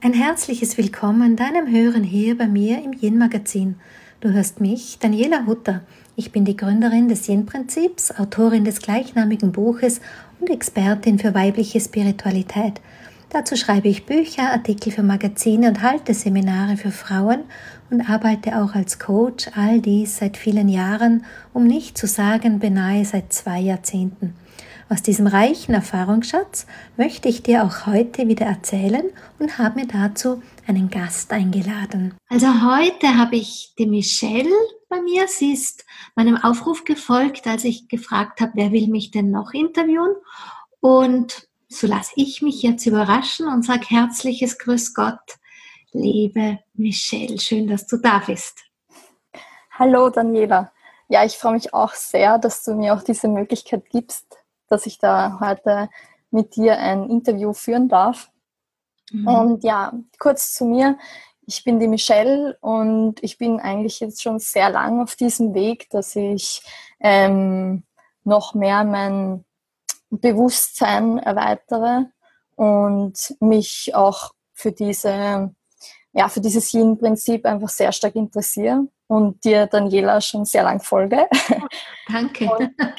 Ein herzliches Willkommen deinem Hören hier bei mir im Yin-Magazin. Du hörst mich, Daniela Hutter. Ich bin die Gründerin des Yin-Prinzips, Autorin des gleichnamigen Buches und Expertin für weibliche Spiritualität. Dazu schreibe ich Bücher, Artikel für Magazine und halte Seminare für Frauen und arbeite auch als Coach, all dies seit vielen Jahren, um nicht zu sagen beinahe seit 2 Jahrzehnten. Aus diesem reichen Erfahrungsschatz möchte ich dir auch heute wieder erzählen und habe mir dazu einen Gast eingeladen. Also heute habe ich die Michelle bei mir. Sie ist meinem Aufruf gefolgt, als ich gefragt habe, wer will mich denn noch interviewen? Und so lasse ich mich jetzt überraschen und sage herzliches Grüß Gott, liebe Michelle. Schön, dass du da bist. Hallo Daniela. Ja, ich freue mich auch sehr, dass du mir auch diese Möglichkeit gibst, dass ich da heute mit dir ein Interview führen darf. Und ja, kurz zu mir. Ich bin die Michelle und ich bin eigentlich jetzt schon sehr lang auf diesem Weg, dass ich noch mehr mein Bewusstsein erweitere und mich auch für dieses Yin-Prinzip einfach sehr stark interessiere und dir, Daniela, schon sehr lang folge. Danke.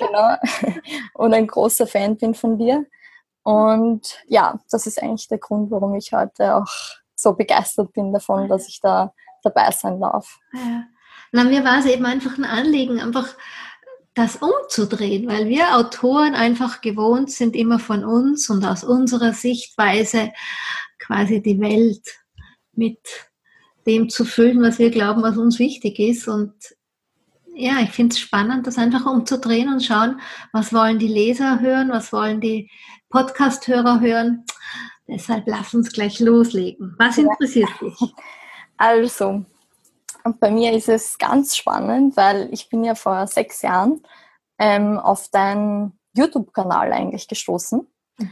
Und ein großer Fan bin von dir. Und ja, das ist eigentlich der Grund, warum ich heute auch so begeistert bin davon, dass ich da dabei sein darf. Ja. Na, mir war es eben einfach ein Anliegen, einfach das umzudrehen, weil wir Autoren einfach gewohnt sind, immer von uns und aus unserer Sichtweise quasi die Welt mit dem zu füllen, was wir glauben, was uns wichtig ist. Und ja, ich finde es spannend, das einfach umzudrehen und schauen, was wollen die Leser hören, was wollen die Podcast-Hörer hören. Deshalb lass uns gleich loslegen. Was interessiert dich? Also, bei mir ist es ganz spannend, weil ich bin ja vor 6 Jahren auf deinen YouTube-Kanal eigentlich gestoßen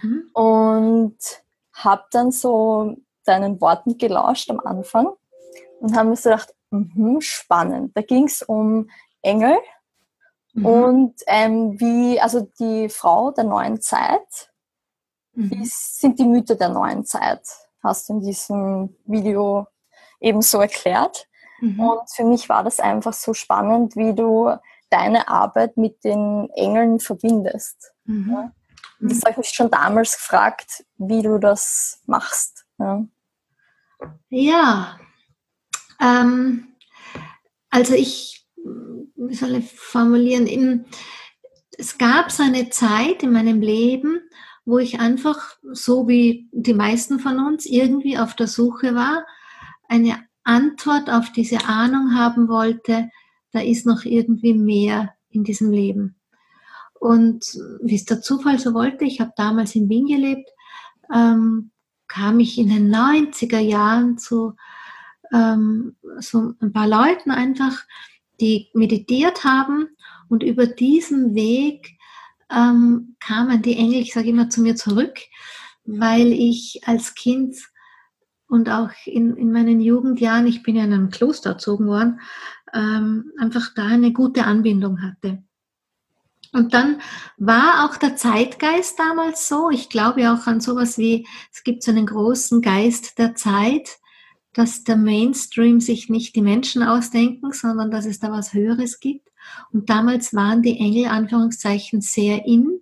und habe dann so deinen Worten gelauscht am Anfang und habe mir so gedacht, spannend. Da ging es um Engel und also die Frau der neuen Zeit, sind die Mythen der neuen Zeit, hast du in diesem Video eben so erklärt. Und für mich war das einfach so spannend, wie du deine Arbeit mit den Engeln verbindest. Ja? Und das habe ich mich schon damals gefragt, wie du das machst. Ja, also wie soll ich formulieren, es gab so eine Zeit in meinem Leben, wo ich einfach, so wie die meisten von uns, irgendwie auf der Suche war, eine Antwort auf diese Ahnung haben wollte, da ist noch irgendwie mehr in diesem Leben. Und wie es der Zufall so wollte, ich habe damals in Wien gelebt, kam ich in den 90er Jahren zu so ein paar Leuten einfach, die meditiert haben und über diesen Weg kamen die Engel, ich sage immer, zu mir zurück, weil ich als Kind und auch in meinen Jugendjahren, ich bin ja in einem Kloster erzogen worden, einfach da eine gute Anbindung hatte. Und dann war auch der Zeitgeist damals so, ich glaube auch an sowas wie, es gibt so einen großen Geist der Zeit, dass der Mainstream sich nicht die Menschen ausdenken, sondern dass es da was Höheres gibt. Und damals waren die Engel, Anführungszeichen, sehr in.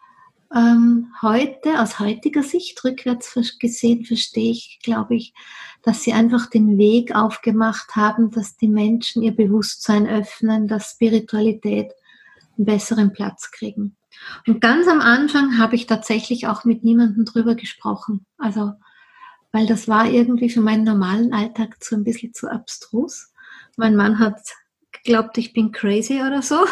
Heute, aus heutiger Sicht, rückwärts gesehen, verstehe ich, glaube ich, dass sie einfach den Weg aufgemacht haben, dass die Menschen ihr Bewusstsein öffnen, dass Spiritualität einen besseren Platz kriegen. Und ganz am Anfang habe ich tatsächlich auch mit niemandem drüber gesprochen. Also, weil das war irgendwie für meinen normalen Alltag so ein bisschen zu abstrus. Mein Mann hat geglaubt, ich bin crazy oder so.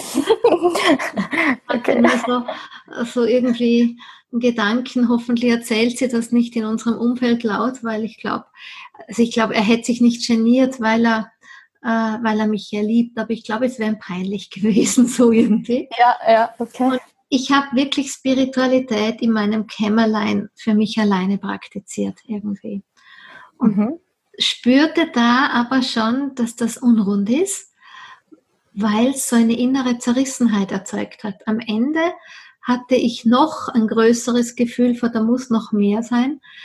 Okay. So irgendwie einen Gedanken, hoffentlich erzählt sie das nicht in unserem Umfeld laut, weil ich glaube, er hätte sich nicht geniert, weil er mich ja liebt, aber ich glaube, es wäre ihm peinlich gewesen, so irgendwie. Ja, okay. Und ich habe wirklich Spiritualität in meinem Kämmerlein für mich alleine praktiziert irgendwie. Und spürte da aber schon, dass das unrund ist, weil es so eine innere Zerrissenheit erzeugt hat. Am Ende hatte ich noch ein größeres Gefühl von, da muss noch mehr sein.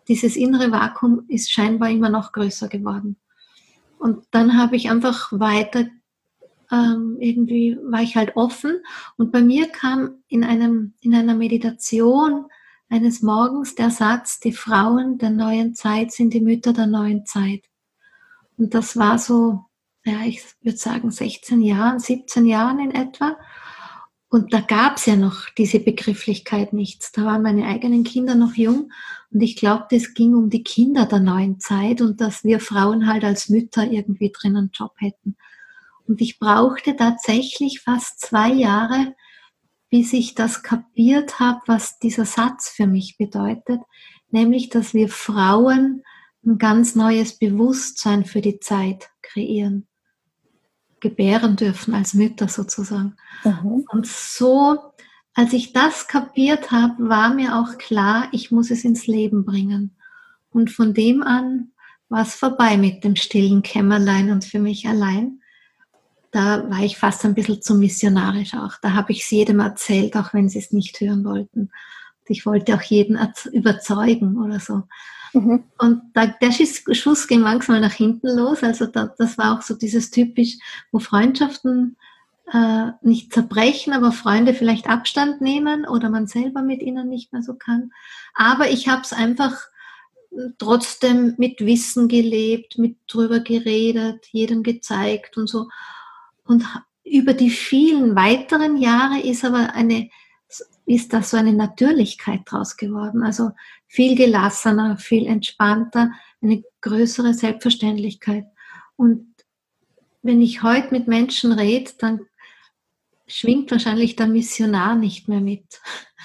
dieses innere Vakuum ist scheinbar immer noch größer geworden. Und dann habe ich einfach weiter, irgendwie war ich halt offen. Und bei mir kam in einer Meditation eines Morgens der Satz, die Frauen der neuen Zeit sind die Mütter der neuen Zeit. Und das war so, ja, ich würde sagen 16 Jahren, 17 Jahren in etwa. Und da gab es ja noch diese Begrifflichkeit nichts. Da waren meine eigenen Kinder noch jung. Und ich glaube, es ging um die Kinder der neuen Zeit und dass wir Frauen halt als Mütter irgendwie drin einen Job hätten. Und ich brauchte tatsächlich fast 2 Jahre, bis ich das kapiert habe, was dieser Satz für mich bedeutet. Nämlich, dass wir Frauen ein ganz neues Bewusstsein für die Zeit kreieren, gebären dürfen als Mütter sozusagen. Mhm. Und so, als ich das kapiert habe, war mir auch klar, ich muss es ins Leben bringen. Und von dem an war es vorbei mit dem stillen Kämmerlein und für mich allein. Da war ich fast ein bisschen zu missionarisch auch. Da habe ich es jedem erzählt, auch wenn sie es nicht hören wollten. Ich wollte auch jeden überzeugen oder so. Mhm. Und der Schuss ging manchmal nach hinten los. Also das war auch so dieses typisch, wo Freundschaften nicht zerbrechen, aber Freunde vielleicht Abstand nehmen oder man selber mit ihnen nicht mehr so kann. Aber ich habe es einfach trotzdem mit Wissen gelebt, mit drüber geredet, jedem gezeigt und so. Und über die vielen weiteren Jahre ist da so eine Natürlichkeit draus geworden. Also viel gelassener, viel entspannter, eine größere Selbstverständlichkeit. Und wenn ich heute mit Menschen rede, dann schwingt wahrscheinlich der Missionar nicht mehr mit.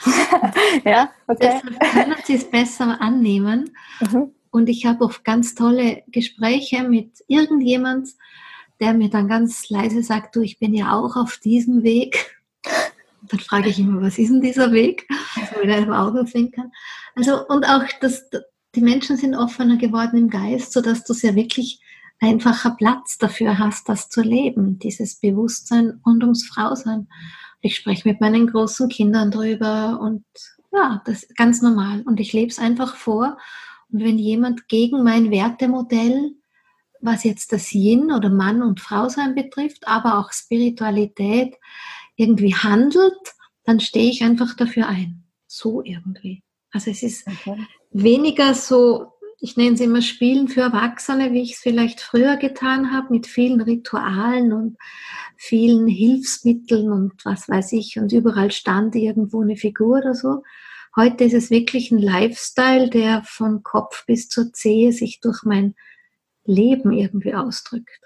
Ja, okay. Deshalb können sie es besser annehmen. Mhm. Und ich habe oft ganz tolle Gespräche mit irgendjemand, der mir dann ganz leise sagt, du, ich bin ja auch auf diesem Weg. Und dann frage ich immer, was ist denn dieser Weg? So mit einem Augenzwinkern. Also, und auch, die Menschen sind offener geworden im Geist, sodass du sehr wirklich einfacher Platz dafür hast, das zu leben, dieses Bewusstsein rund ums Frausein. Ich spreche mit meinen großen Kindern drüber und ja, das ist ganz normal. Und ich lebe es einfach vor. Und wenn jemand gegen mein Wertemodell, was jetzt das Yin oder Mann und Frau sein betrifft, aber auch Spiritualität irgendwie handelt, dann stehe ich einfach dafür ein. So irgendwie. Also es ist weniger so, ich nenne es immer Spielen für Erwachsene, wie ich es vielleicht früher getan habe, mit vielen Ritualen und vielen Hilfsmitteln und was weiß ich, und überall stand irgendwo eine Figur oder so. Heute ist es wirklich ein Lifestyle, der von Kopf bis zur Zehe sich durch mein Leben irgendwie ausdrückt.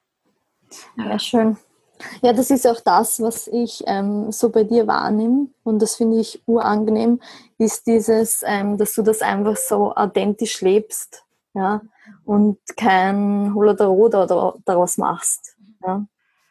Ja, schön. Ja, das ist auch das, was ich so bei dir wahrnehme und das finde ich urangenehm, ist dieses, dass du das einfach so authentisch lebst, ja, und kein Holaderada daraus machst. Ja,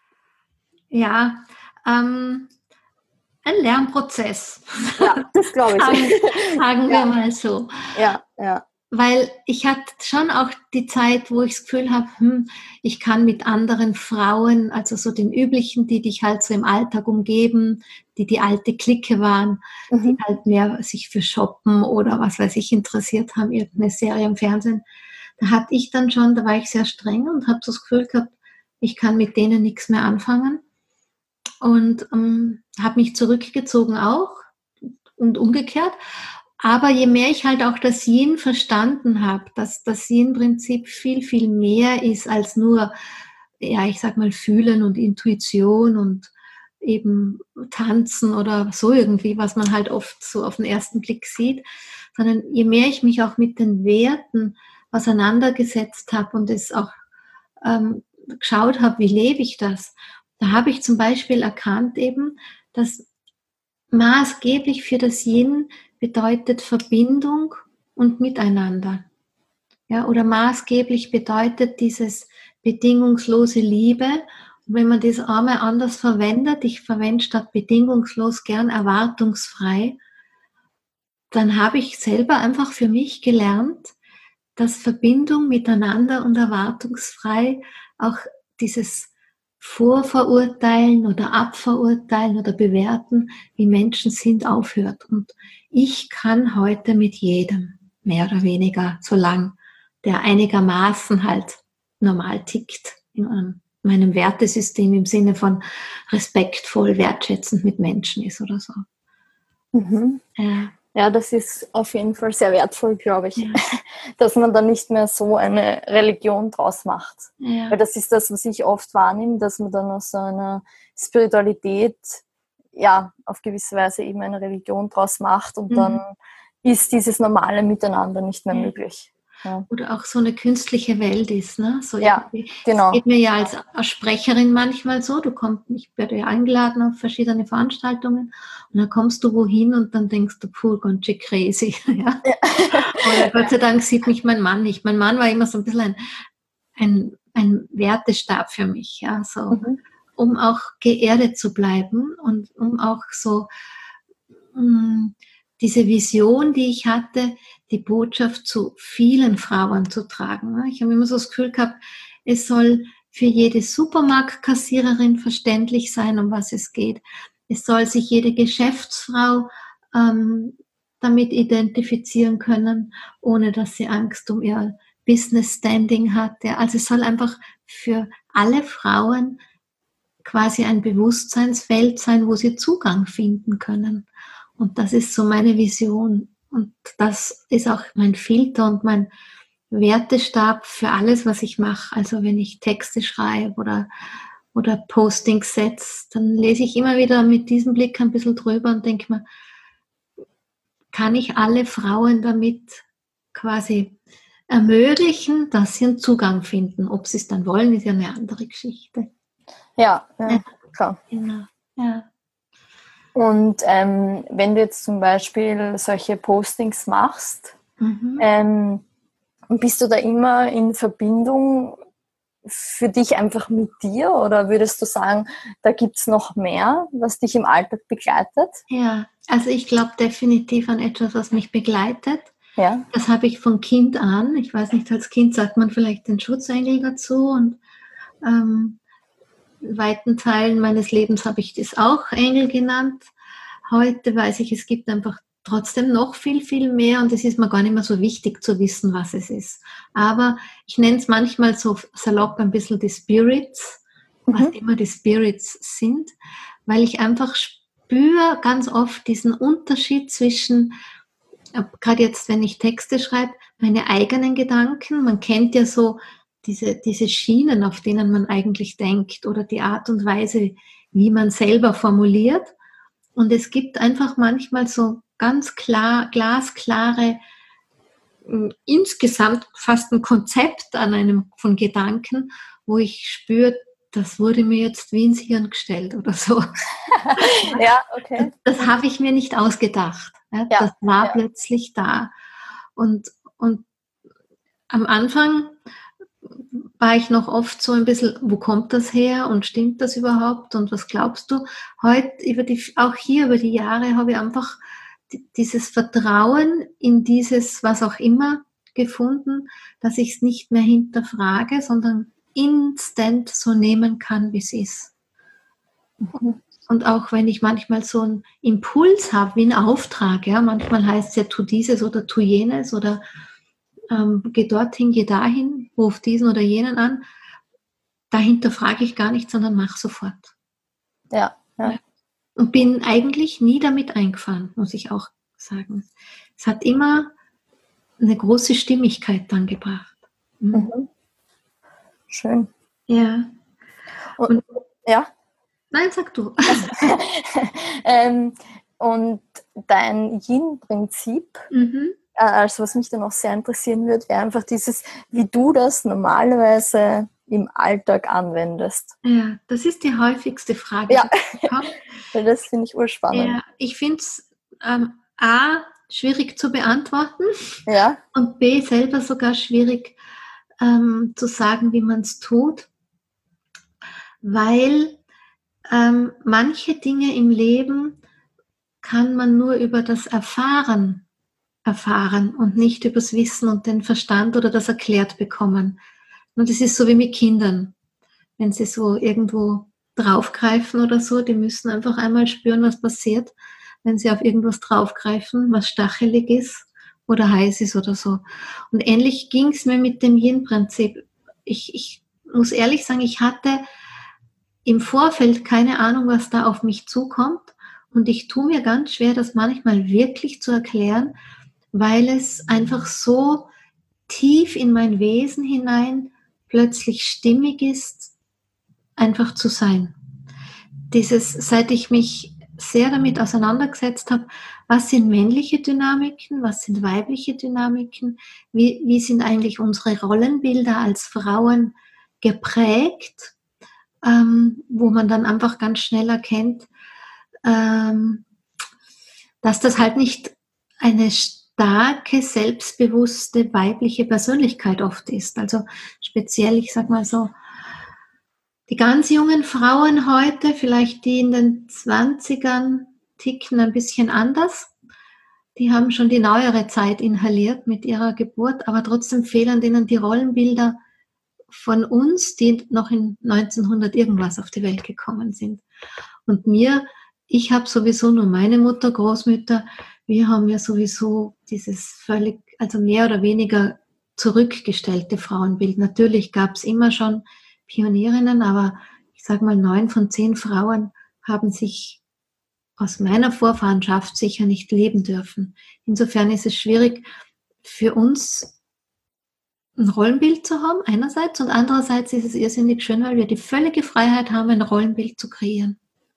ja, ein Lernprozess. Ja, das glaube ich. Sagen wir mal so. Ja, ja. Weil ich hatte schon auch die Zeit, wo ich das Gefühl habe, ich kann mit anderen Frauen, also so den üblichen, die dich halt so im Alltag umgeben, die alte Clique waren, die halt mehr sich für Shoppen oder was weiß ich interessiert haben, irgendeine Serie im Fernsehen. Da hatte ich dann schon, da war ich sehr streng und habe so das Gefühl gehabt, ich kann mit denen nichts mehr anfangen. Und habe mich zurückgezogen auch und umgekehrt. Aber je mehr ich halt auch das Yin verstanden habe, dass das Yin-Prinzip viel, viel mehr ist als nur, ja, ich sag mal, Fühlen und Intuition und eben Tanzen oder so irgendwie, was man halt oft so auf den ersten Blick sieht, sondern je mehr ich mich auch mit den Werten auseinandergesetzt habe und es auch geschaut habe, wie lebe ich das, da habe ich zum Beispiel erkannt eben, dass maßgeblich für das Yin bedeutet Verbindung und Miteinander. Ja, oder maßgeblich bedeutet dieses bedingungslose Liebe. Und wenn man das einmal anders verwendet, ich verwende statt bedingungslos gern erwartungsfrei, dann habe ich selber einfach für mich gelernt, dass Verbindung miteinander und erwartungsfrei auch dieses Vorverurteilen oder Abverurteilen oder Bewerten, wie Menschen sind, aufhört. Und ich kann heute mit jedem. mehr oder weniger, solange der einigermaßen halt normal tickt in meinem Wertesystem im Sinne von respektvoll, wertschätzend mit Menschen ist oder so. Mhm. Ja, das ist auf jeden Fall sehr wertvoll, glaube ich, dass man da nicht mehr so eine Religion draus macht. Ja. Weil das ist das, was ich oft wahrnehme, dass man dann aus so einer Spiritualität auf gewisse Weise eben eine Religion draus macht und dann ist dieses normale Miteinander nicht mehr möglich. Ja. Oder auch so eine künstliche Welt ist, ne? So genau. Es geht mir ja als Sprecherin manchmal so, ich werde ja eingeladen auf verschiedene Veranstaltungen und dann kommst du wohin und dann denkst du, puh, ganz schön crazy. Ja? Oder Gott sei Dank sieht mich mein Mann nicht. Mein Mann war immer so ein bisschen ein Wertestab für mich, ja, so, um auch geerdet zu bleiben und um auch so diese Vision, die ich hatte, die Botschaft zu vielen Frauen zu tragen. Ich habe immer so das Gefühl gehabt, es soll für jede Supermarktkassiererin verständlich sein, um was es geht. Es soll sich jede Geschäftsfrau damit identifizieren können, ohne dass sie Angst um ihr Business Standing hat. Also es soll einfach für alle Frauen quasi ein Bewusstseinsfeld sein, wo sie Zugang finden können. Und das ist so meine Vision. Und das ist auch mein Filter und mein Wertestab für alles, was ich mache. Also wenn ich Texte schreibe oder Postings setze, dann lese ich immer wieder mit diesem Blick ein bisschen drüber und denke mir, kann ich alle Frauen damit quasi ermöglichen, dass sie einen Zugang finden. Ob sie es dann wollen, ist ja eine andere Geschichte. Ja, klar. Genau, ja. Und wenn du jetzt zum Beispiel solche Postings machst, bist du da immer in Verbindung für dich einfach mit dir oder würdest du sagen, da gibt es noch mehr, was dich im Alltag begleitet? Ja, also ich glaube definitiv an etwas, was mich begleitet. Ja. Das habe ich von Kind an. Ich weiß nicht, als Kind sagt man vielleicht den Schutzengel dazu und in weiten Teilen meines Lebens habe ich das auch Engel genannt. Heute weiß ich, es gibt einfach trotzdem noch viel, viel mehr und es ist mir gar nicht mehr so wichtig zu wissen, was es ist. Aber ich nenne es manchmal so salopp ein bisschen die Spirits, was immer die Spirits sind, weil ich einfach spüre ganz oft diesen Unterschied zwischen, gerade jetzt, wenn ich Texte schreibe, meine eigenen Gedanken. Man kennt ja so diese Schienen, auf denen man eigentlich denkt oder die Art und Weise, wie man selber formuliert. Und es gibt einfach manchmal so ganz klar, glasklare, insgesamt fast ein Konzept von Gedanken, wo ich spüre, das wurde mir jetzt wie ins Hirn gestellt oder so. Ja, okay. Das habe ich mir nicht ausgedacht. Ja, das war plötzlich da. Und am Anfang war ich noch oft so ein bisschen, wo kommt das her und stimmt das überhaupt und was glaubst du? Heute, auch hier über die Jahre, habe ich einfach dieses Vertrauen in dieses, was auch immer, gefunden, dass ich es nicht mehr hinterfrage, sondern instant so nehmen kann, wie es ist. Und auch wenn ich manchmal so einen Impuls habe, wie einen Auftrag, ja, manchmal heißt es ja, tu dieses oder tu jenes oder geh dorthin, geh dahin, ruf diesen oder jenen an. Dahinter frage ich gar nicht, sondern mach sofort. Ja. Und bin eigentlich nie damit eingefahren, muss ich auch sagen. Es hat immer eine große Stimmigkeit dann gebracht. Schön. Ja. Und ja? Nein, sag du. Und dein Yin-Prinzip, also was mich dann auch sehr interessieren wird, wäre einfach dieses, wie du das normalerweise im Alltag anwendest. Ja, das ist die häufigste Frage. Ja, weil das finde ich urspannend. Ja, ich finde es A, schwierig zu beantworten ja. Und B, selber sogar schwierig zu sagen, wie man es tut, weil manche Dinge im Leben kann man nur über das Erfahren und nicht übers Wissen und den Verstand oder das erklärt bekommen. Und das ist so wie mit Kindern. Wenn sie so irgendwo draufgreifen oder so, die müssen einfach einmal spüren, was passiert, wenn sie auf irgendwas draufgreifen, was stachelig ist oder heiß ist oder so. Und ähnlich ging es mir mit dem Yin-Prinzip. Ich muss ehrlich sagen, ich hatte im Vorfeld keine Ahnung, was da auf mich zukommt. Und ich tue mir ganz schwer, das manchmal wirklich zu erklären, weil es einfach so tief in mein Wesen hinein plötzlich stimmig ist, einfach zu sein. Seit ich mich sehr damit auseinandergesetzt habe, was sind männliche Dynamiken, was sind weibliche Dynamiken, wie sind eigentlich unsere Rollenbilder als Frauen geprägt, wo man dann einfach ganz schnell erkennt, dass das halt nicht eine starke, selbstbewusste weibliche Persönlichkeit oft ist. Also speziell, ich sag mal so, die ganz jungen Frauen heute, vielleicht die in den 20ern, ticken ein bisschen anders. Die haben schon die neuere Zeit inhaliert mit ihrer Geburt, aber trotzdem fehlen denen die Rollenbilder von uns, die noch in 1900 irgendwas auf die Welt gekommen sind. Und ich habe sowieso nur meine Mutter, Großmütter, wir haben ja sowieso dieses völlig, also mehr oder weniger zurückgestellte Frauenbild. Natürlich gab es immer schon Pionierinnen, aber ich sage mal 9 von 10 Frauen haben sich aus meiner Vorfahrenschaft sicher nicht leben dürfen. Insofern ist es schwierig für uns, ein Rollenbild zu haben, einerseits, und andererseits ist es irrsinnig schön, weil wir die völlige Freiheit haben, ein Rollenbild zu kreieren.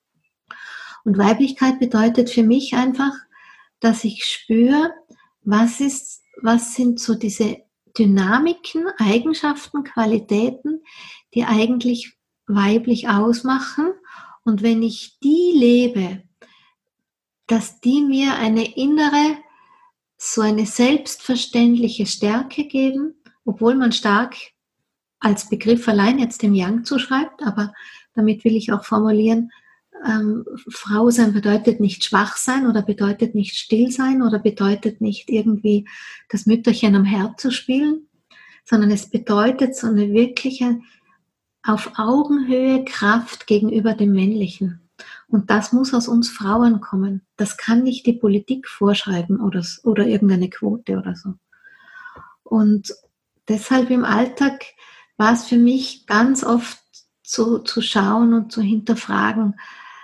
Und Weiblichkeit bedeutet für mich einfach, dass ich spüre, was sind so diese Dynamiken, Eigenschaften, Qualitäten, die eigentlich weiblich ausmachen. Und wenn ich die lebe, dass die mir eine innere, so eine selbstverständliche Stärke geben, obwohl man stark als Begriff allein jetzt dem Yang zuschreibt, aber damit will ich auch formulieren, Frau sein bedeutet nicht schwach sein oder bedeutet nicht still sein oder bedeutet nicht irgendwie das Mütterchen am Herd zu spielen, sondern es bedeutet so eine wirkliche auf Augenhöhe Kraft gegenüber dem Männlichen. Und das muss aus uns Frauen kommen. Das kann nicht die Politik vorschreiben oder irgendeine Quote oder so. Und deshalb im Alltag war es für mich ganz oft zu schauen und zu hinterfragen,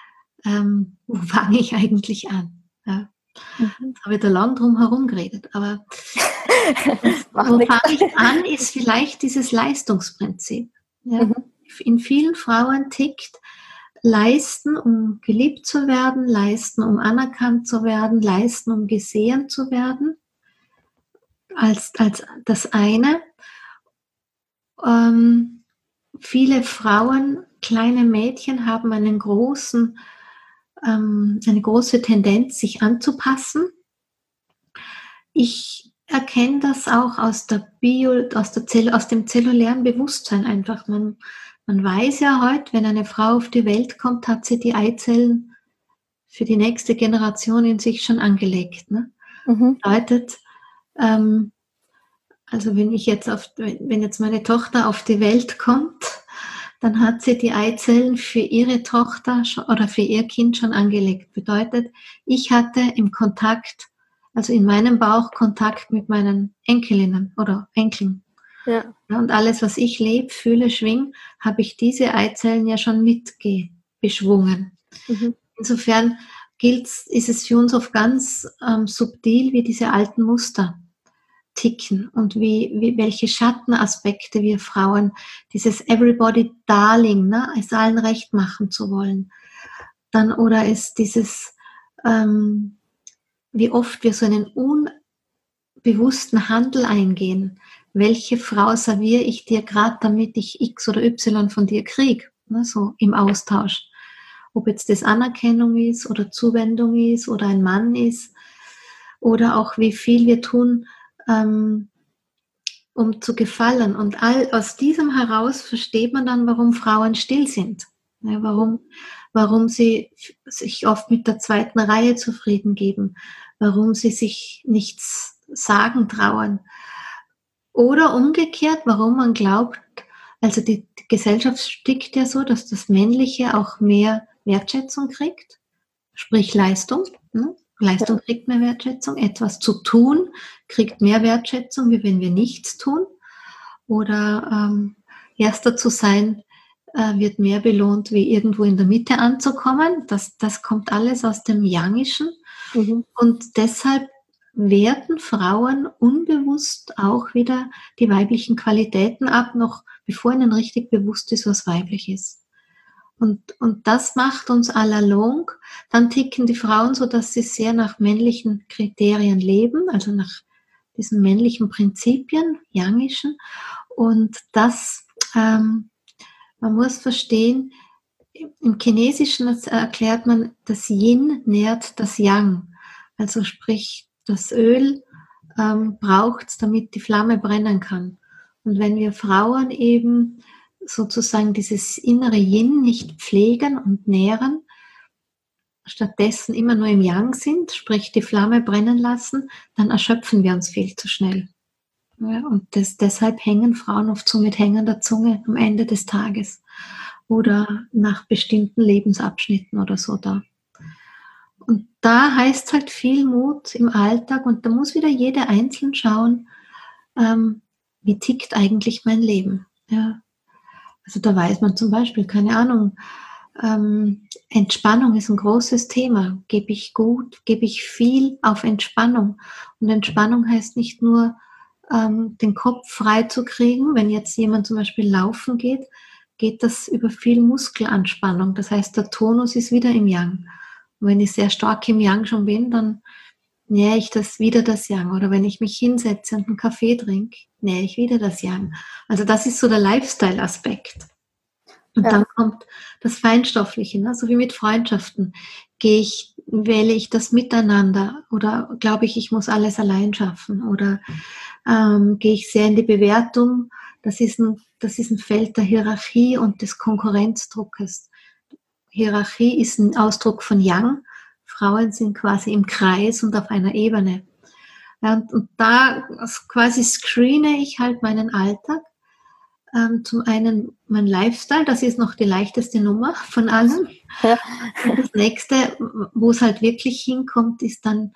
wo fange ich eigentlich an? Ja. Jetzt habe ich da lang drum herum geredet, aber wo fange ich an, ist vielleicht dieses Leistungsprinzip. Ja. In vielen Frauen tickt leisten, um geliebt zu werden, leisten, um anerkannt zu werden, leisten, um gesehen zu werden, als das eine. Viele Frauen, kleine Mädchen haben eine große Tendenz, sich anzupassen. Ich erkenne das auch aus dem zellulären Bewusstsein einfach. Man weiß ja heute, wenn eine Frau auf die Welt kommt, hat sie die Eizellen für die nächste Generation in sich schon angelegt. Ne? Bedeutet, also wenn jetzt meine Tochter auf die Welt kommt, dann hat sie die Eizellen für ihre Tochter oder für ihr Kind schon angelegt. Bedeutet, ich hatte im Kontakt, also in meinem Bauch Kontakt mit meinen Enkelinnen oder Enkeln. Ja. Und alles, was ich lebe, fühle, schwinge, habe ich diese Eizellen ja schon mitbeschwungen. Insofern ist es für uns oft ganz subtil, wie diese alten Muster ticken und welche Schattenaspekte wir Frauen, dieses Everybody Darling, ne, es allen recht machen zu wollen, dann oder ist dieses, wie oft wir so einen unbewussten Handel eingehen. Welche Frau serviere ich dir gerade, damit ich X oder Y von dir kriege, ne, so im Austausch. Ob jetzt das Anerkennung ist oder Zuwendung ist oder ein Mann ist oder auch wie viel wir tun, um zu gefallen. Und aus diesem heraus versteht man dann, warum Frauen still sind. Ja, warum sie sich oft mit der zweiten Reihe zufrieden geben. Warum sie sich nichts sagen trauen. Oder umgekehrt, warum man glaubt, also die Gesellschaft tickt ja so, dass das Männliche auch mehr Wertschätzung kriegt, sprich Leistung. Ne? Leistung kriegt mehr Wertschätzung. Etwas zu tun kriegt mehr Wertschätzung, wie wenn wir nichts tun. Oder Erster zu sein wird mehr belohnt, wie irgendwo in der Mitte anzukommen. Das kommt alles aus dem Yangischen. Mhm. Und deshalb werten Frauen unbewusst auch wieder die weiblichen Qualitäten ab, noch bevor ihnen richtig bewusst ist, was weiblich ist. Und das macht uns allalong. Dann ticken die Frauen so, dass sie sehr nach männlichen Kriterien leben, also nach diesen männlichen Prinzipien, Yangischen. Und das, man muss verstehen, im Chinesischen erklärt man, das Yin nährt das Yang. Also sprich, das Öl braucht es, damit die Flamme brennen kann. Und wenn wir Frauen eben sozusagen dieses innere Yin nicht pflegen und nähren, stattdessen immer nur im Yang sind, sprich die Flamme brennen lassen, dann erschöpfen wir uns viel zu schnell. Ja, und deshalb hängen Frauen oft so mit hängender Zunge am Ende des Tages oder nach bestimmten Lebensabschnitten oder so da. Und da heißt es halt viel Mut im Alltag und da muss wieder jeder einzeln schauen, wie tickt eigentlich mein Leben. Ja. Also da weiß man zum Beispiel, keine Ahnung, Entspannung ist ein großes Thema. Gebe ich viel auf Entspannung. Und Entspannung heißt nicht nur, den Kopf frei zu kriegen. Wenn jetzt jemand zum Beispiel laufen geht, geht das über viel Muskelanspannung. Das heißt, der Tonus ist wieder im Yang. Und wenn ich sehr stark im Yang schon bin, dann nähe ich das Yang. Oder wenn ich mich hinsetze und einen Kaffee trinke, nähe ich wieder das Yang. Also das ist so der Lifestyle-Aspekt. Und dann kommt das Feinstoffliche, ne? So wie mit Freundschaften. Wähle ich das Miteinander oder glaube ich muss alles allein schaffen? Oder gehe ich sehr in die Bewertung? Das ist ein Feld der Hierarchie und des Konkurrenzdruckes. Hierarchie ist ein Ausdruck von Yang. Frauen sind quasi im Kreis und auf einer Ebene. Und da quasi screene ich halt meinen Alltag. Zum einen mein Lifestyle, das ist noch die leichteste Nummer von allen. Ja. Und das nächste, wo es halt wirklich hinkommt, ist dann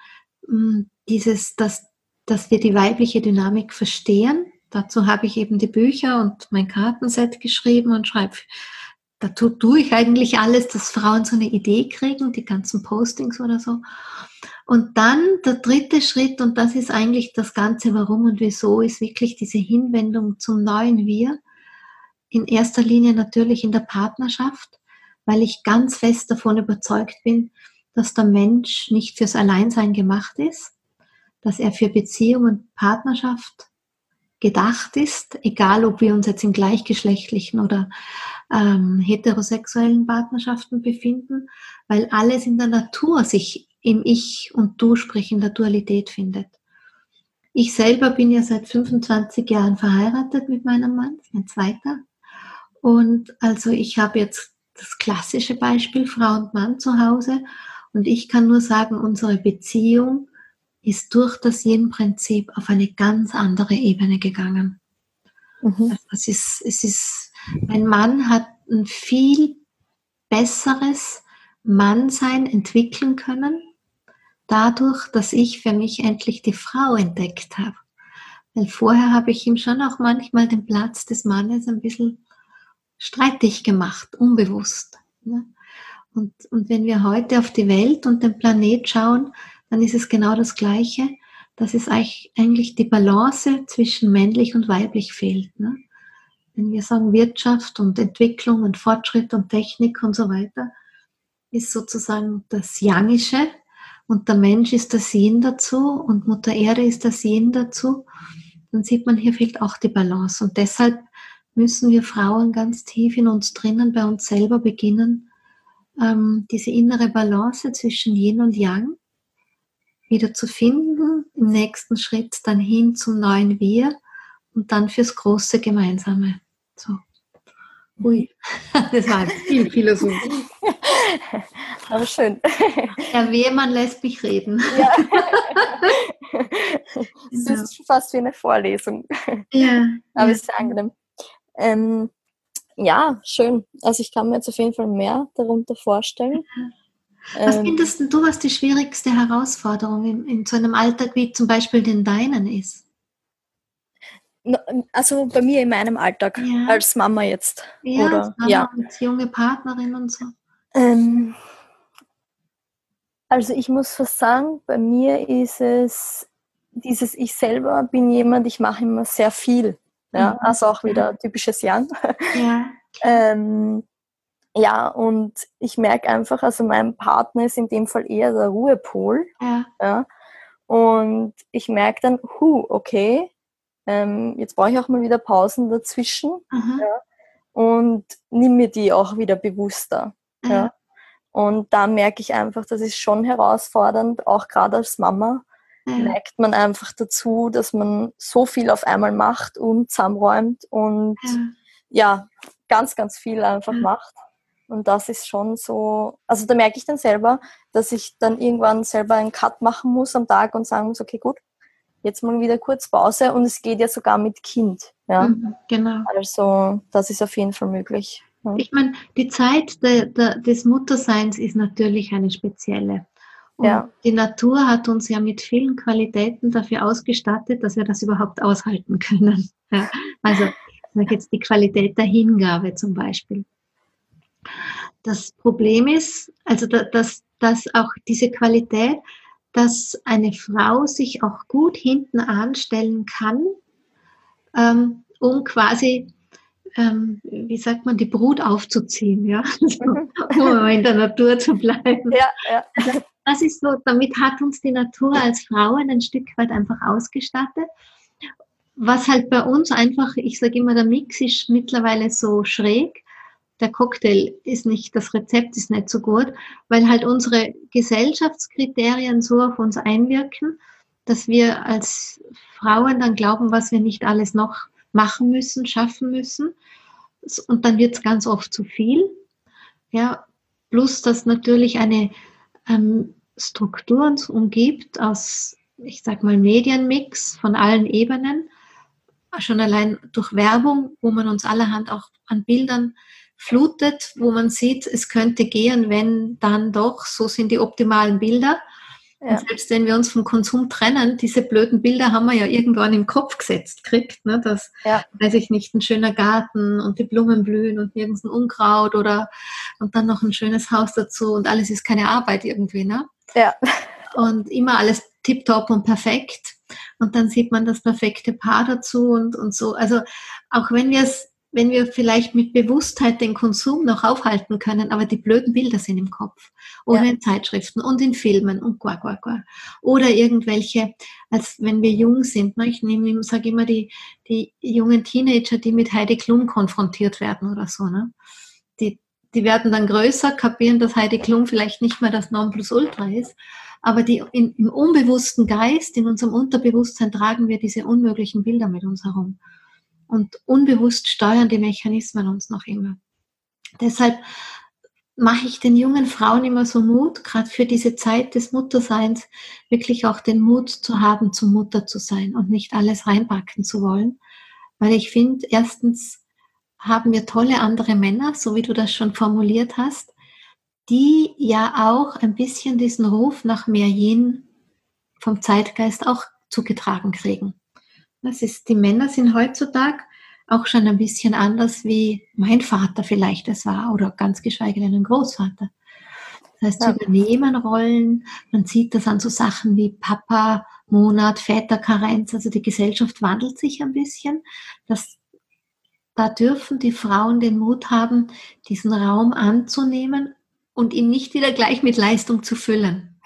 dass wir die weibliche Dynamik verstehen. Dazu habe ich eben die Bücher und mein Kartenset geschrieben und schreibe, da tue ich eigentlich alles, dass Frauen so eine Idee kriegen, die ganzen Postings oder so. Und dann der dritte Schritt, und das ist eigentlich das Ganze Warum und Wieso, ist wirklich diese Hinwendung zum neuen Wir. In erster Linie natürlich in der Partnerschaft, weil ich ganz fest davon überzeugt bin, dass der Mensch nicht fürs Alleinsein gemacht ist, dass er für Beziehung und Partnerschaft gedacht ist, egal ob wir uns jetzt in gleichgeschlechtlichen oder heterosexuellen Partnerschaften befinden, weil alles in der Natur sich im Ich und Du, sprich in der Dualität findet. Ich selber bin ja seit 25 Jahren verheiratet mit meinem Mann, mein zweiter. Und also ich habe jetzt das klassische Beispiel Frau und Mann zu Hause und ich kann nur sagen, unsere Beziehung ist durch das Yin-Prinzip auf eine ganz andere Ebene gegangen. Mhm. Also mein Mann hat ein viel besseres Mannsein entwickeln können, dadurch, dass ich für mich endlich die Frau entdeckt habe. Weil vorher habe ich ihm schon auch manchmal den Platz des Mannes ein bisschen streitig gemacht, unbewusst. Und wenn wir heute auf die Welt und den Planet schauen, dann ist es genau das Gleiche, dass es eigentlich die Balance zwischen männlich und weiblich fehlt. Wenn wir sagen Wirtschaft und Entwicklung und Fortschritt und Technik und so weiter, ist sozusagen das Yangische und der Mensch ist das Yin dazu und Mutter Erde ist das Yin dazu. Dann sieht man, hier fehlt auch die Balance. Und deshalb müssen wir Frauen ganz tief in uns drinnen, bei uns selber beginnen, diese innere Balance zwischen Yin und Yang wieder zu finden, im nächsten Schritt dann hin zum neuen Wir und dann fürs große Gemeinsame. So. Ui, das war viel Philosophie. Aber schön. Der Wehrmann lässt mich reden. Ja. Es ist fast wie eine Vorlesung. Ja. Aber es ist sehr angenehm. Ja, schön. Also ich kann mir jetzt auf jeden Fall mehr darunter vorstellen. Was findest du, was die schwierigste Herausforderung in so einem Alltag wie zum Beispiel den deinen ist? Also bei mir in meinem Alltag, als Mama jetzt. Ja, Oder, als Mama und junge Partnerin und so. Also ich muss fast sagen, bei mir ist es dieses, ich selber bin jemand, ich mache immer sehr viel. Ja, also auch wieder typisches Jan. Ja. Ja, und ich merke einfach, also mein Partner ist in dem Fall eher der Ruhepol. Ja, und ich merke dann, okay, jetzt brauche ich auch mal wieder Pausen dazwischen. Ja, und nimm mir die auch wieder bewusster. Ja. Und da merke ich einfach, das ist schon herausfordernd, auch gerade als Mama neigt man einfach dazu, dass man so viel auf einmal macht und zusammenräumt und ganz, ganz viel einfach macht. Und das ist schon so, also da merke ich dann selber, dass ich dann irgendwann selber einen Cut machen muss am Tag und sagen muss, okay, gut, jetzt mal wieder kurz Pause und es geht ja sogar mit Kind. Ja? Genau. Also das ist auf jeden Fall möglich. Ja. Ich meine, die Zeit des Mutterseins ist natürlich eine spezielle. Und die Natur hat uns ja mit vielen Qualitäten dafür ausgestattet, dass wir das überhaupt aushalten können. Ja? Also ich sage jetzt die Qualität der Hingabe zum Beispiel. Das Problem ist, also dass auch diese Qualität, dass eine Frau sich auch gut hinten anstellen kann, um quasi, wie sagt man, die Brut aufzuziehen, ja, um in der Natur zu bleiben. Also das ist so, damit hat uns die Natur als Frauen ein Stück weit einfach ausgestattet. Was halt bei uns einfach, ich sage immer, der Mix ist mittlerweile so schräg. Der Cocktail ist nicht, das Rezept ist nicht so gut, weil halt unsere Gesellschaftskriterien so auf uns einwirken, dass wir als Frauen dann glauben, was wir nicht alles noch machen müssen, schaffen müssen. Und dann wird es ganz oft zu viel. Ja, plus, dass natürlich eine Struktur uns umgibt aus, ich sag mal, Medienmix von allen Ebenen, schon allein durch Werbung, wo man uns allerhand auch an Bildern flutet, wo man sieht, es könnte gehen, wenn dann doch, so sind die optimalen Bilder. Und selbst wenn wir uns vom Konsum trennen, diese blöden Bilder haben wir ja irgendwann im Kopf gesetzt kriegt, ne, dass, weiß ich nicht, ein schöner Garten und die Blumen blühen und nirgends ein Unkraut oder und dann noch ein schönes Haus dazu und alles ist keine Arbeit irgendwie, ne? Ja. Und immer alles tipptopp und perfekt. Und dann sieht man das perfekte Paar dazu und so. Also auch wenn wir vielleicht mit Bewusstheit den Konsum noch aufhalten können, aber die blöden Bilder sind im Kopf. Oder in Zeitschriften und in Filmen und Oder irgendwelche, als wenn wir jung sind. Ne? Ich sage immer die jungen Teenager, die mit Heidi Klum konfrontiert werden oder so. Ne? Die werden dann größer, kapieren, dass Heidi Klum vielleicht nicht mehr das Nonplusultra ist. Aber im unbewussten Geist, in unserem Unterbewusstsein tragen wir diese unmöglichen Bilder mit uns herum. Und unbewusst steuern die Mechanismen uns noch immer. Deshalb mache ich den jungen Frauen immer so Mut, gerade für diese Zeit des Mutterseins, wirklich auch den Mut zu haben, zum Mutter zu sein und nicht alles reinpacken zu wollen. Weil ich finde, erstens haben wir tolle andere Männer, so wie du das schon formuliert hast, die ja auch ein bisschen diesen Ruf nach mehr Yin vom Zeitgeist auch zugetragen kriegen. Die Männer sind heutzutage auch schon ein bisschen anders, wie mein Vater vielleicht es war oder ganz geschweige denn ein Großvater. Das heißt, sie übernehmen Rollen, man sieht das an so Sachen wie Papa, Monat, Väterkarenz, also die Gesellschaft wandelt sich ein bisschen. Da dürfen die Frauen den Mut haben, diesen Raum anzunehmen und ihn nicht wieder gleich mit Leistung zu füllen.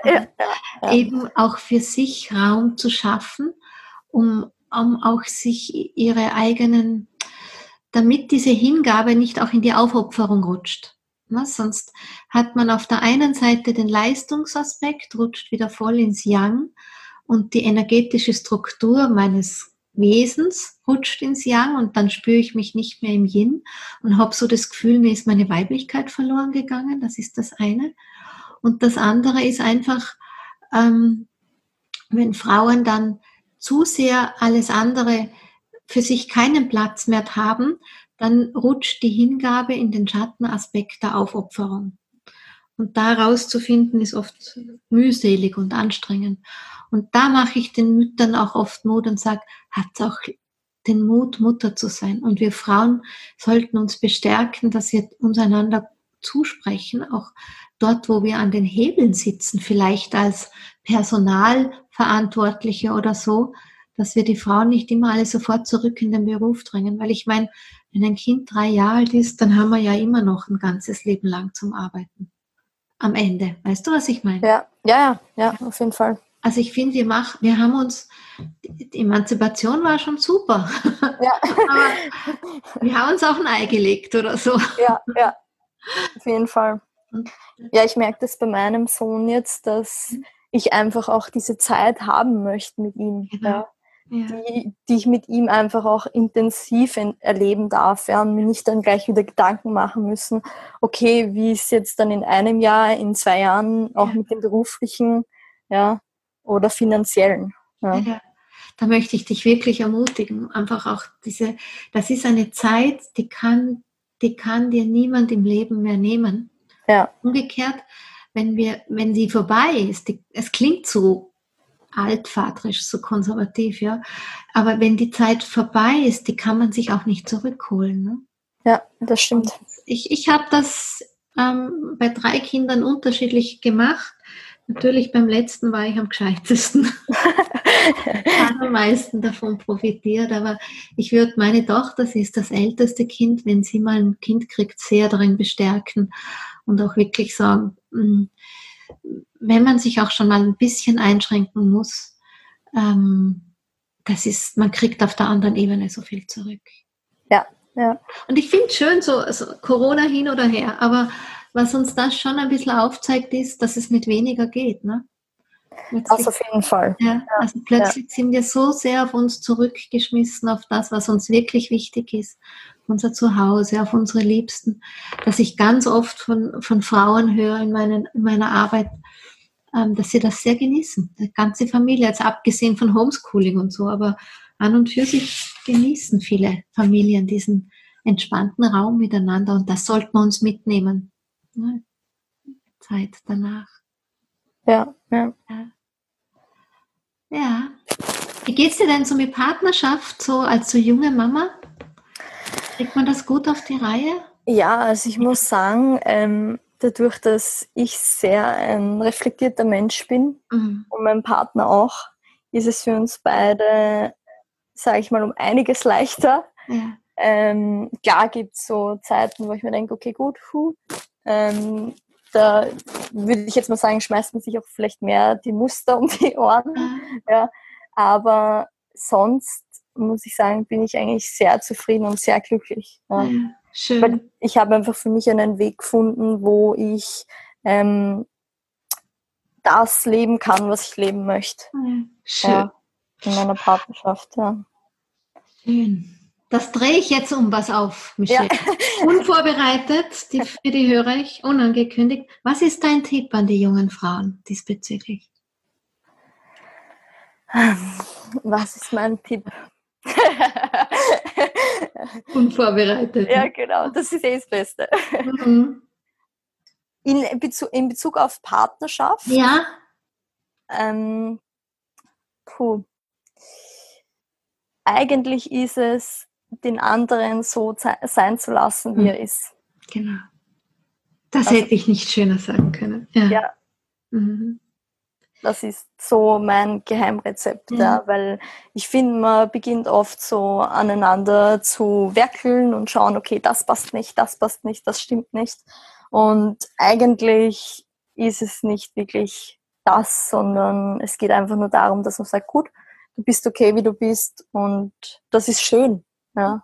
Eben auch für sich Raum zu schaffen, um auch sich ihre eigenen, damit diese Hingabe nicht auch in die Aufopferung rutscht. Na, sonst hat man auf der einen Seite den Leistungsaspekt, rutscht wieder voll ins Yang und die energetische Struktur meines Wesens rutscht ins Yang und dann spüre ich mich nicht mehr im Yin und habe so das Gefühl, mir ist meine Weiblichkeit verloren gegangen. Das ist das eine. Und das andere ist einfach, wenn Frauen dann zu sehr alles andere für sich keinen Platz mehr haben, dann rutscht die Hingabe in den Schattenaspekt der Aufopferung. Und da rauszufinden, ist oft mühselig und anstrengend. Und da mache ich den Müttern auch oft Mut und sage, habt auch den Mut, Mutter zu sein. Und wir Frauen sollten uns bestärken, dass wir uns einander zusprechen, auch dort, wo wir an den Hebeln sitzen, vielleicht als Personalverantwortliche oder so, dass wir die Frauen nicht immer alle sofort zurück in den Beruf drängen. Weil ich meine, wenn ein Kind 3 Jahre alt ist, dann haben wir ja immer noch ein ganzes Leben lang zum Arbeiten. Am Ende. Weißt du, was ich meine? Ja, auf jeden Fall. Also ich finde, wir haben uns, die Emanzipation war schon super. Ja. Aber wir haben uns auch ein Ei gelegt oder so. Ja, auf jeden Fall. Ja, ich merke das bei meinem Sohn jetzt, dass ich einfach auch diese Zeit haben möchte mit ihm. Genau. Ja. Die ich mit ihm einfach auch intensiv erleben darf, und mir nicht dann gleich wieder Gedanken machen müssen, okay, wie ist jetzt dann in einem Jahr, in 2 Jahren, auch mit dem beruflichen, oder finanziellen. Ja. Da möchte ich dich wirklich ermutigen, einfach auch das ist eine Zeit, die kann dir niemand im Leben mehr nehmen. Ja. Umgekehrt, wenn sie vorbei ist, es klingt so altvaterisch, so konservativ, ja. Aber wenn die Zeit vorbei ist, die kann man sich auch nicht zurückholen. Ne? Ja, das stimmt. Ich habe das bei 3 Kindern unterschiedlich gemacht. Natürlich beim letzten war ich am gescheitesten. Habe am meisten davon profitiert, aber ich würde meine Tochter, sie ist das älteste Kind, wenn sie mal ein Kind kriegt, sehr darin bestärken und auch wirklich sagen, wenn man sich auch schon mal ein bisschen einschränken muss, man kriegt auf der anderen Ebene so viel zurück. Ja. Und ich finde es schön, so Corona hin oder her, aber was uns das schon ein bisschen aufzeigt, ist, dass es mit weniger geht. Ne? Das auf jeden Fall. Ja, also plötzlich sind wir so sehr auf uns zurückgeschmissen, auf das, was uns wirklich wichtig ist, unser Zuhause, auf unsere Liebsten, dass ich ganz oft von Frauen höre in meiner Arbeit, dass sie das sehr genießen. Die ganze Familie, jetzt abgesehen von Homeschooling und so, aber an und für sich genießen viele Familien diesen entspannten Raum miteinander und das sollten wir uns mitnehmen. Ne? Zeit danach. Ja. Wie geht's dir denn so mit Partnerschaft, so als so junge Mama? Kriegt man das gut auf die Reihe? Ja, also ich muss sagen, dadurch, dass ich sehr ein reflektierter Mensch bin und mein Partner auch, ist es für uns beide, sage ich mal, um einiges leichter. Ja. Klar gibt es so Zeiten, wo ich mir denke, okay, gut, da würde ich jetzt mal sagen, schmeißt man sich auch vielleicht mehr die Muster um die Ohren. Ja. Aber sonst muss ich sagen, bin ich eigentlich sehr zufrieden und sehr glücklich. Ja. Schön. Weil ich habe einfach für mich einen Weg gefunden, wo ich das leben kann, was ich leben möchte. Schön. Ja, in meiner Partnerschaft, ja. Schön. Das drehe ich jetzt um was auf, Michelle. Ja. Unvorbereitet, für die höre ich, unangekündigt. Was ist dein Tipp an die jungen Frauen diesbezüglich? Was ist mein Tipp? Unvorbereitet. Ja, genau, das ist das Beste. In Bezug auf Partnerschaft? Ja. Eigentlich ist es, den anderen so sein zu lassen, wie er ist. Genau. Das hätte ich nicht schöner sagen können. Ja. Das ist so mein Geheimrezept, weil ich finde, man beginnt oft so aneinander zu werkeln und schauen, okay, das passt nicht, das stimmt nicht. Und eigentlich ist es nicht wirklich das, sondern es geht einfach nur darum, dass man sagt, gut, du bist okay, wie du bist und das ist schön. Ja.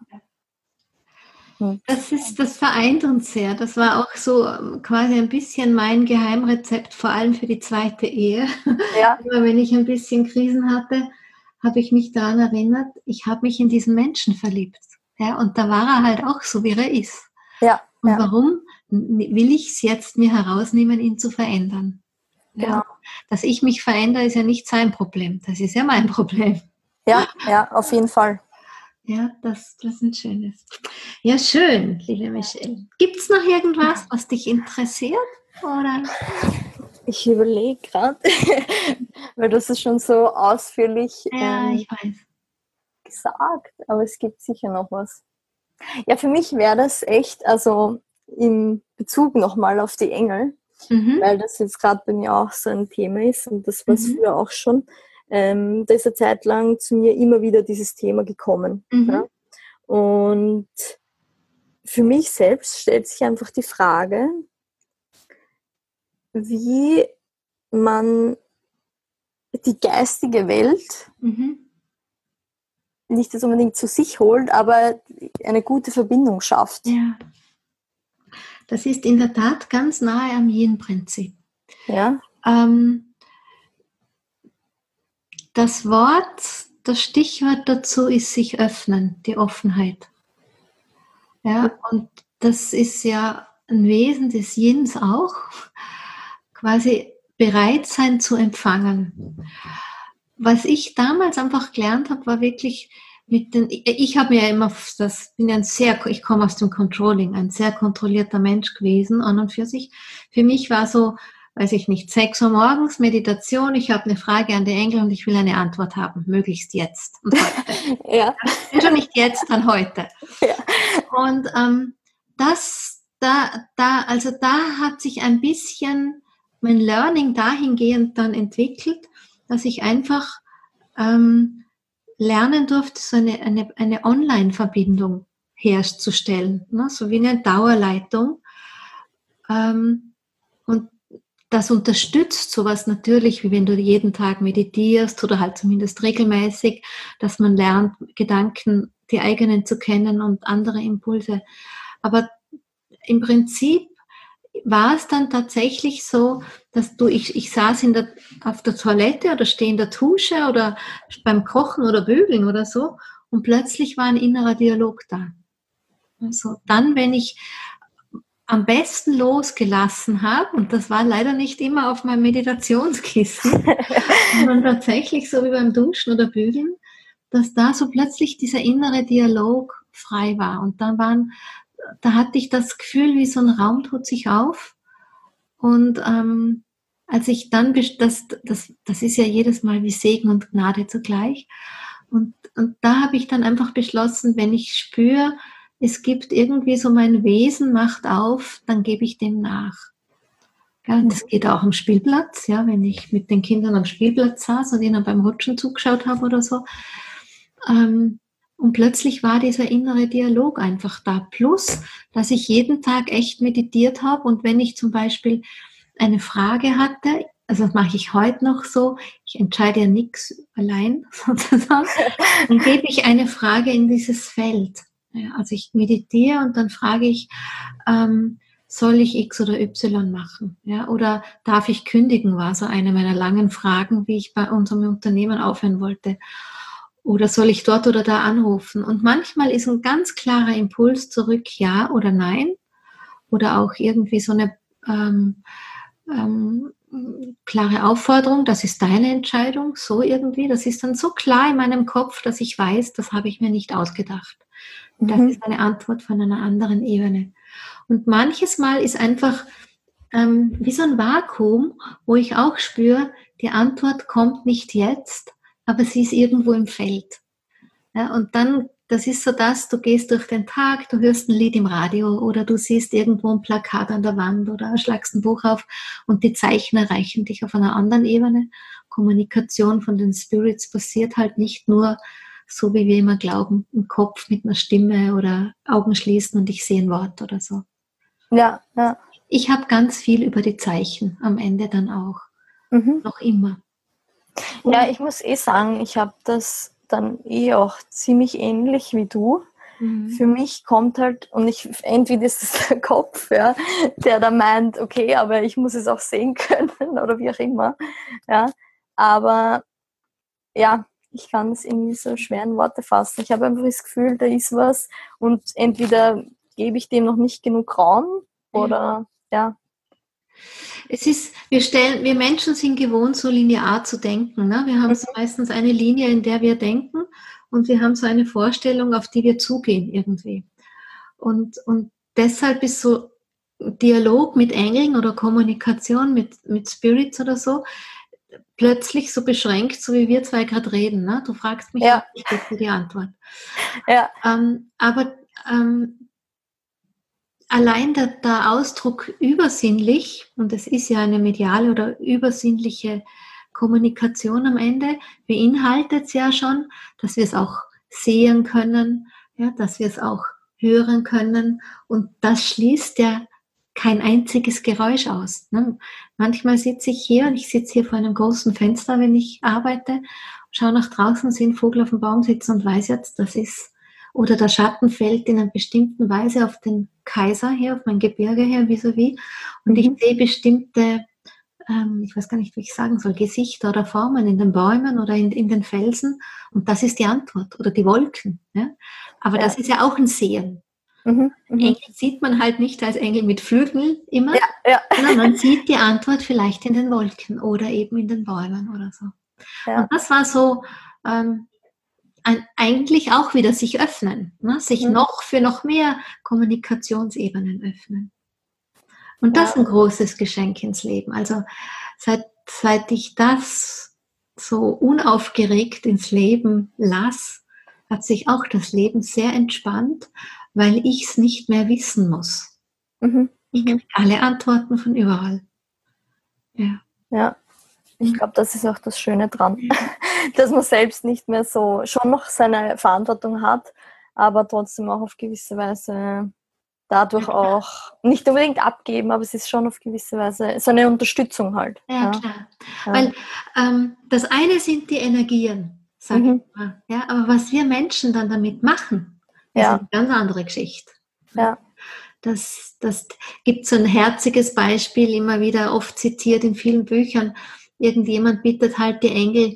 Das vereint uns sehr. Das war auch so quasi ein bisschen mein Geheimrezept, vor allem für die zweite Ehe. Ja. Aber wenn ich ein bisschen Krisen hatte, habe ich mich daran erinnert, ich habe mich in diesen Menschen verliebt. Ja, und da war er halt auch so, wie er ist. Ja. Und warum will ich es jetzt mir herausnehmen, ihn zu verändern? Genau. Ja, dass ich mich verändere, ist ja nicht sein Problem. Das ist ja mein Problem. Ja, auf jeden Fall. Ja, das ist ein schönes. Ja, schön, liebe Michelle. Gibt es noch irgendwas, was dich interessiert? Oder? Ich überlege gerade, weil du es schon so ausführlich Ja, ich weiß. gesagt, aber es gibt sicher noch was. Ja, für mich wäre das echt, also in Bezug nochmal auf die Engel, weil das jetzt gerade bei mir auch so ein Thema ist und das war es früher auch schon. Da ist eine Zeit lang zu mir immer wieder dieses Thema gekommen. Ja? Und für mich selbst stellt sich einfach die Frage, wie man die geistige Welt nicht das unbedingt zu sich holt, aber eine gute Verbindung schafft. Ja. Das ist in der Tat ganz nahe am Yin-Prinzip. Ja. Das Wort, das Stichwort dazu ist sich öffnen, die Offenheit. Ja, und das ist ja ein Wesen des Yins auch, quasi bereit sein zu empfangen. Was ich damals einfach gelernt habe, war wirklich ich habe mir ja immer, ich komme aus dem Controlling, ein sehr kontrollierter Mensch gewesen, an und für sich. Für mich war so, weiß ich nicht, 6 Uhr morgens, Meditation, ich habe eine Frage an die Engel und ich will eine Antwort haben, möglichst jetzt und heute. Ja. Wenn schon nicht jetzt, dann heute. Ja. Und da hat sich ein bisschen mein Learning dahingehend dann entwickelt, dass ich einfach lernen durfte, so eine Online-Verbindung herzustellen, ne? So wie eine Dauerleitung. Und das unterstützt sowas natürlich, wie wenn du jeden Tag meditierst oder halt zumindest regelmäßig, dass man lernt, Gedanken, die eigenen zu kennen und andere Impulse. Aber im Prinzip war es dann tatsächlich so, dass ich saß auf der Toilette oder stehe in der Dusche oder beim Kochen oder Bügeln oder so und plötzlich war ein innerer Dialog da. Also dann, wenn ich am besten losgelassen habe, und das war leider nicht immer auf meinem Meditationskissen, sondern tatsächlich so wie beim Duschen oder Bügeln, dass da so plötzlich dieser innere Dialog frei war. Und da hatte ich das Gefühl, wie so ein Raum tut sich auf. Und als ich dann, das ist ja jedes Mal wie Segen und Gnade zugleich. Und da habe ich dann einfach beschlossen, wenn ich spüre, es gibt irgendwie so mein Wesen macht auf, dann gebe ich dem nach. Ja, das geht auch am Spielplatz, ja, wenn ich mit den Kindern am Spielplatz saß und ihnen beim Rutschen zugeschaut habe oder so. Und plötzlich war dieser innere Dialog einfach da. Plus, dass ich jeden Tag echt meditiert habe und wenn ich zum Beispiel eine Frage hatte, also das mache ich heute noch so, ich entscheide ja nichts allein sozusagen, dann gebe ich eine Frage in dieses Feld. Ja, also ich meditiere und dann frage ich, soll ich X oder Y machen? Ja, oder darf ich kündigen, war so eine meiner langen Fragen, wie ich bei unserem Unternehmen aufhören wollte. Oder soll ich dort oder da anrufen? Und manchmal ist ein ganz klarer Impuls zurück, ja oder nein. Oder auch irgendwie so eine klare Aufforderung, das ist deine Entscheidung, so irgendwie. Das ist dann so klar in meinem Kopf, dass ich weiß, das habe ich mir nicht ausgedacht. Das ist eine Antwort von einer anderen Ebene. Und manches Mal ist einfach wie so ein Vakuum, wo ich auch spüre, die Antwort kommt nicht jetzt, aber sie ist irgendwo im Feld. Ja, und dann, das ist so das, du gehst durch den Tag, du hörst ein Lied im Radio oder du siehst irgendwo ein Plakat an der Wand oder schlagst ein Buch auf und die Zeichen erreichen dich auf einer anderen Ebene. Kommunikation von den Spirits passiert halt nicht nur so, wie wir immer glauben, im Kopf mit einer Stimme oder Augen schließen und ich sehe ein Wort oder so. Ja, ja. Ich habe ganz viel über die Zeichen am Ende dann auch. Noch immer. Ja, ich muss sagen, ich habe das dann auch ziemlich ähnlich wie du. Für mich kommt halt, und entweder ist es der Kopf, ja, der da meint, okay, aber ich muss es auch sehen können oder wie auch immer. Ja. Aber ja, ich kann es irgendwie so schwer in Worte fassen. Ich habe einfach das Gefühl, da ist was und entweder gebe ich dem noch nicht genug Raum oder ja. Wir Menschen sind gewohnt, so linear zu denken. Ne? Wir haben so meistens eine Linie, in der wir denken und wir haben so eine Vorstellung, auf die wir zugehen irgendwie. Und deshalb ist so Dialog mit Engeln oder Kommunikation mit Spirits oder so plötzlich so beschränkt, so wie wir zwei gerade reden. Ne? Du fragst mich was, ich gebe dir die Antwort. Ja. Aber allein der Ausdruck übersinnlich, und es ist ja eine mediale oder übersinnliche Kommunikation am Ende, beinhaltet es ja schon, dass wir es auch sehen können, ja, dass wir es auch hören können, und das schließt ja kein einziges Geräusch aus. Ne? Manchmal sitze ich hier vor einem großen Fenster, wenn ich arbeite, schaue nach draußen, sehe einen Vogel auf dem Baum sitzen und weiß jetzt, das ist, oder der Schatten fällt in einer bestimmten Weise auf den Kaiser hier, auf mein Gebirge hier, vis-à-vis, und ich sehe bestimmte, ich weiß gar nicht, wie ich sagen soll, Gesichter oder Formen in den Bäumen oder in den Felsen, und das ist die Antwort, oder die Wolken. Ja? Aber das ist ja auch ein Sehen. Engel sieht man halt nicht als Engel mit Flügeln immer, sondern man sieht die Antwort vielleicht in den Wolken oder eben in den Bäumen oder so. Ja. Und das war so eigentlich auch wieder sich öffnen, ne? Sich für noch mehr Kommunikationsebenen öffnen. Und das ist ein großes Geschenk ins Leben. Also seit ich das so unaufgeregt ins Leben lasse, hat sich auch das Leben sehr entspannt, weil ich es nicht mehr wissen muss. Ich kriege alle Antworten von überall. Ja. Ich glaube, das ist auch das Schöne dran, dass man selbst nicht mehr so, schon noch seine Verantwortung hat, aber trotzdem auch auf gewisse Weise dadurch auch nicht unbedingt abgeben, aber es ist schon auf gewisse Weise so eine Unterstützung halt. Ja, klar. Ja. Weil das eine sind die Energien, sag ich mal. Ja, aber was wir Menschen dann damit machen, ist eine ganz andere Geschichte. Ja. Das gibt so ein herziges Beispiel, immer wieder oft zitiert in vielen Büchern. Irgendjemand bittet halt die Engel,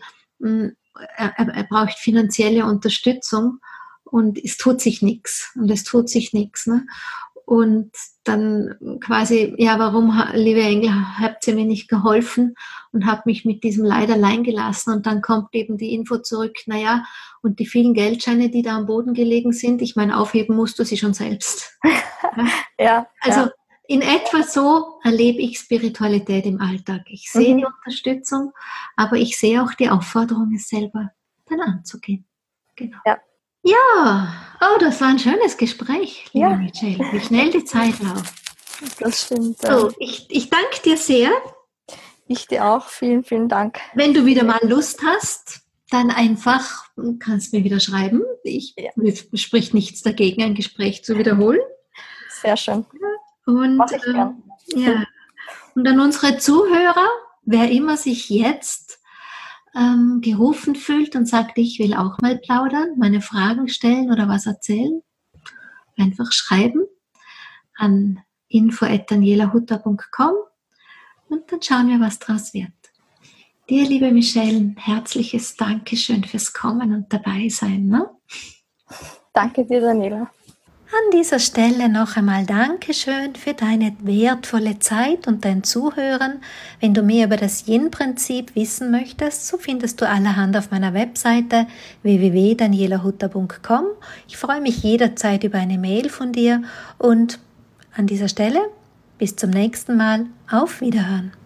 er braucht finanzielle Unterstützung und es tut sich nichts. Ne? Und dann quasi, ja, warum, liebe Engel, habt ihr mir nicht geholfen und habt mich mit diesem Leid allein gelassen? Und dann kommt eben die Info zurück, naja, und die vielen Geldscheine, die da am Boden gelegen sind, ich meine, aufheben musst du sie schon selbst. Also in etwa so erlebe ich Spiritualität im Alltag. Ich sehe die Unterstützung, aber ich sehe auch die Aufforderung, es selber dann anzugehen. Genau. Ja, oh, das war ein schönes Gespräch, liebe Michelle. Wie schnell die Zeit läuft. Das stimmt. So, ich danke dir sehr. Ich dir auch. Vielen, vielen Dank. Wenn du wieder mal Lust hast, dann einfach kannst du mir wieder schreiben. Es spricht nichts dagegen, ein Gespräch zu wiederholen. Sehr schön. Und, mach ich gern. Ja. Und an unsere Zuhörer, wer immer sich jetzt gerufen fühlt und sagt, ich will auch mal plaudern, meine Fragen stellen oder was erzählen, einfach schreiben an info@danielahutter.com und dann schauen wir, was draus wird. Dir, liebe Michelle, ein herzliches Dankeschön fürs Kommen und dabei sein. Ne? Danke dir, Daniela. An dieser Stelle noch einmal Dankeschön für deine wertvolle Zeit und dein Zuhören. Wenn du mehr über das Yin-Prinzip wissen möchtest, so findest du allerhand auf meiner Webseite www.danielahutter.com. Ich freue mich jederzeit über eine Mail von dir und an dieser Stelle bis zum nächsten Mal. Auf Wiederhören.